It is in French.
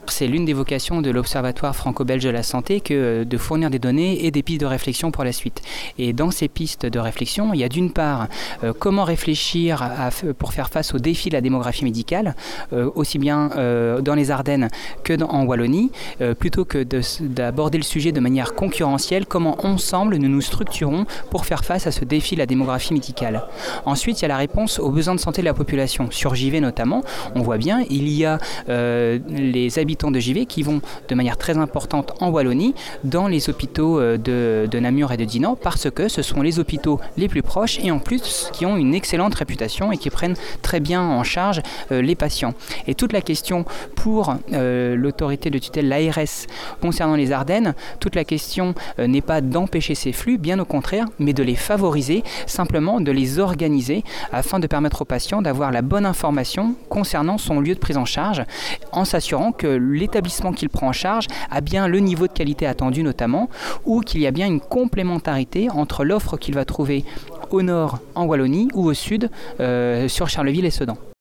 C'est l'une des vocations de l'Observatoire franco-belge de la santé que de fournir des données et des pistes de réflexion pour la suite. Et dans ces pistes de réflexion, il y a d'une part comment réfléchir pour faire face aux défis de la démographie médicale, aussi bien dans les Ardennes que en Wallonie, plutôt que d'aborder le sujet de manière concurrentielle, comment ensemble nous nous structurons pour faire face à ce défi de la démographie médicale. Ensuite, il y a la réponse aux besoins de santé de la population. Sur JV notamment, on voit bien, il y a les habitants de JV qui vont de manière très importante en Wallonie dans les hôpitaux de Namur et de Dinan parce que ce sont les hôpitaux les plus proches et en plus qui ont une excellente réputation et qui prennent très bien en charge les patients. Et toute la question pour l'autorité de tutelle, l'ARS, concernant les Ardennes, toute la question n'est pas d'empêcher ces flux, bien au contraire, mais de les favoriser, simplement de les organiser afin de permettre aux patients d'avoir la bonne information concernant son lieu de prise en charge en s'assurant que l'établissement qu'il prend en charge a bien le niveau de qualité attendu notamment, ou qu'il y a bien une complémentarité entre l'offre qu'il va trouver au nord en Wallonie ou au sud sur Charleville et Sedan.